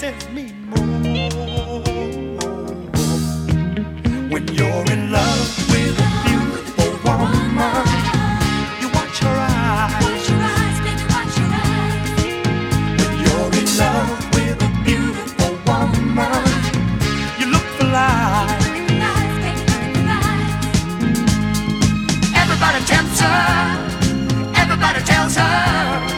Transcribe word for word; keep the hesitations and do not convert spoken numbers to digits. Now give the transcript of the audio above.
pleases me more. When you're in love with a beautiful woman, you watch her eyes. Watch your eyes, baby, watch your eyes. When you're in love with a beautiful woman, you look for lies. Look at the eyes, baby, look at the eyes. Everybody tempts her, everybody tells her